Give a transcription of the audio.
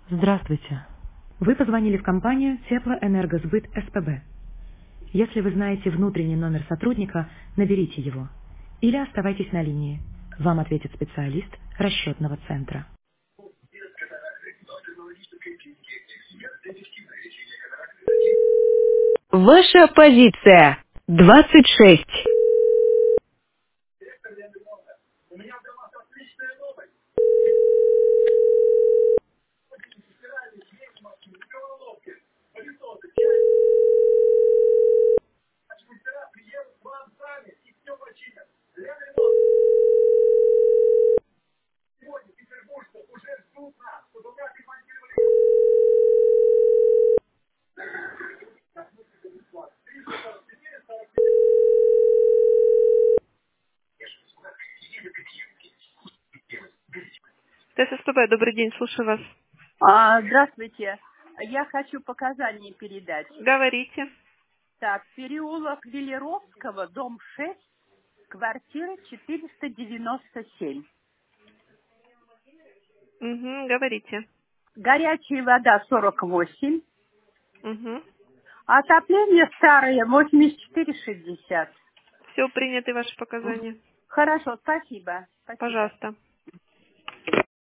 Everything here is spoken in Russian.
Здравствуйте. Вы позвонили в компанию Теплоэнергосбыт СПБ. Если вы знаете внутренний номер сотрудника, наберите его. Или оставайтесь на линии. Вам ответит специалист расчетного центра. Ваша позиция 26. ТССПБ, добрый день, слушаю вас. Здравствуйте. Я хочу показания передать. Говорите. Так, переулок Велеровского, дом 6, квартира 497. Угу, говорите. Горячая вода 48. Угу. Отопление старое 84,60. Все, приняты ваши показания. Хорошо, спасибо. Спасибо. Пожалуйста.